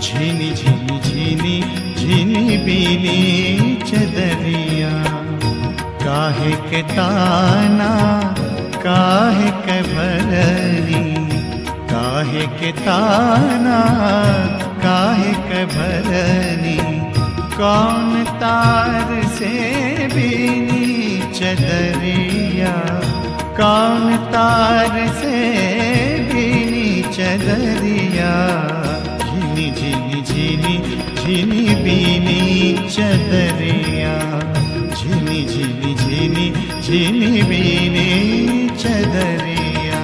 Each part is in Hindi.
झिनी झिनी झिनी झिनी बीनी चदरिया। काहे के ताना काहे के भरनी, काहे के ताना काहे के भरनी। कौन तार से बीनी चदरिया, कौन तार से बीनी चदरिया। झिनी झिनी झिनी झिनी बीनी चदरिया, झिनी झिनी झिनी झिनी बीनी चदरिया।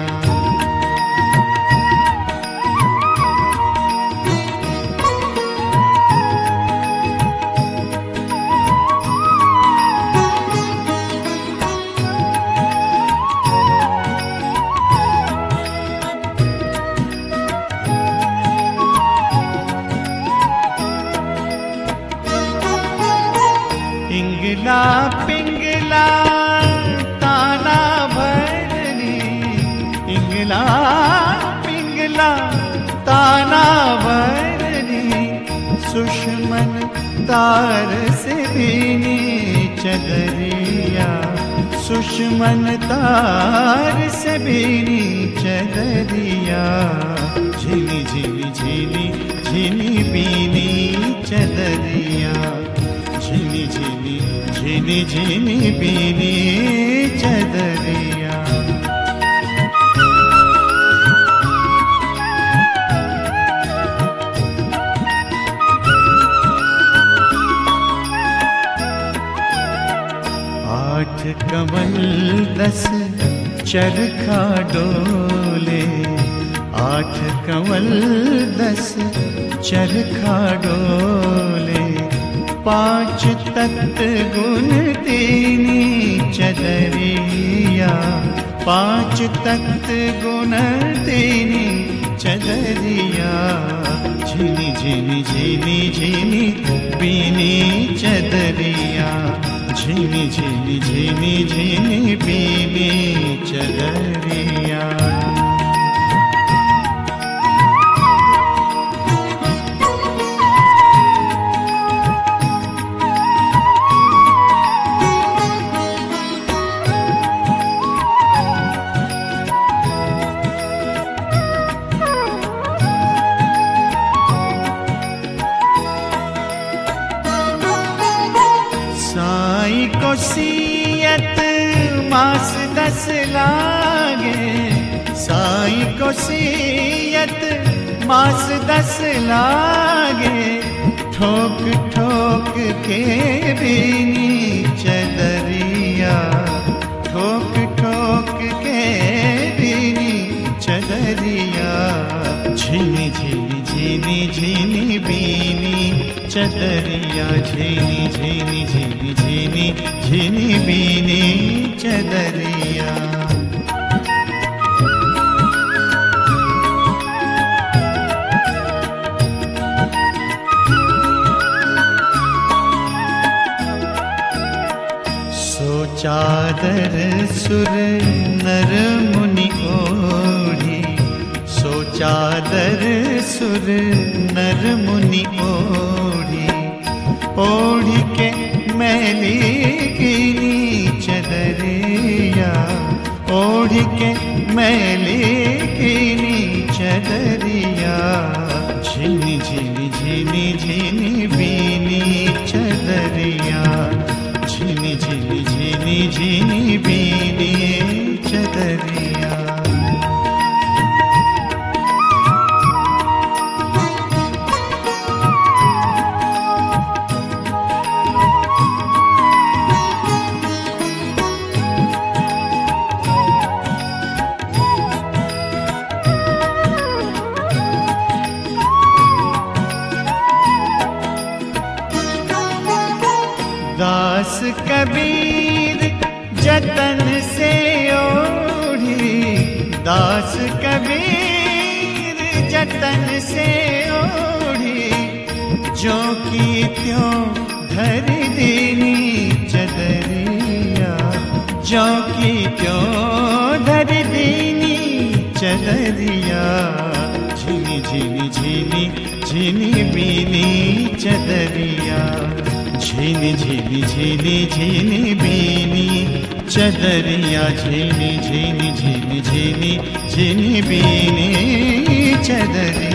इंगला पिंगला ताना भरनी, इंगला पिंगला ताना भरनी। सुषमन तार से बीनी चदरिया, सुषमन तार से बीनी चदरिया। झिनी झिनी झिनी झिनी बीनी चदरिया, झिनी झिनी झिनी झिनी बीनी चदरिया। आठ कमल 10 चरखा डोले, आठ कमल 10 चरखा डोले। 5 तत्त गुण तीनी चदरिया, 5 तत्त गुण तीनी चदरिया। झिनी झिनी झिनी झिनी बीनी चदरिया, झिनी झिनी झिनी झिनी बीनी चदरिया। साई को सियत मास 10 लागे, साई को सियत मास 10 लागे। ठोक ठोक के बीनी चदरिया, ठोक ठोक के बीनी चदरिया। झिनी झिनी झिनी झिनी बीनी चदरिया, झिनी झिनी झिनी झिनी झिनी बीनी चदरिया। सो चादर सुर नर मुनि ओढ़ी, सो चादर सुर नर मुनि ओढ़ी। ओढ़ी के मैली कीनी चदरिया, ओढ़ी के मैली कीनी चदरिया। झिनी झिनी झिनी झिनी बीनी चदरिया, झिनी झिनी झिनी झिनी बीनी चदरिया। दास कबीर जतन से ओढ़ी, दास कबीर जतन से ओढ़ी। जो की त्यों धर दीनी चदरिया, जो की त्यों धर दीनी चदरिया। झिनी झिनी झिनी झिनी बीनी चदरिया, झिनी झिनी झिनी झिनी बीनी चदरिया, झिनी झिनी झिनी झिनी झिनी बीनी चदरिया।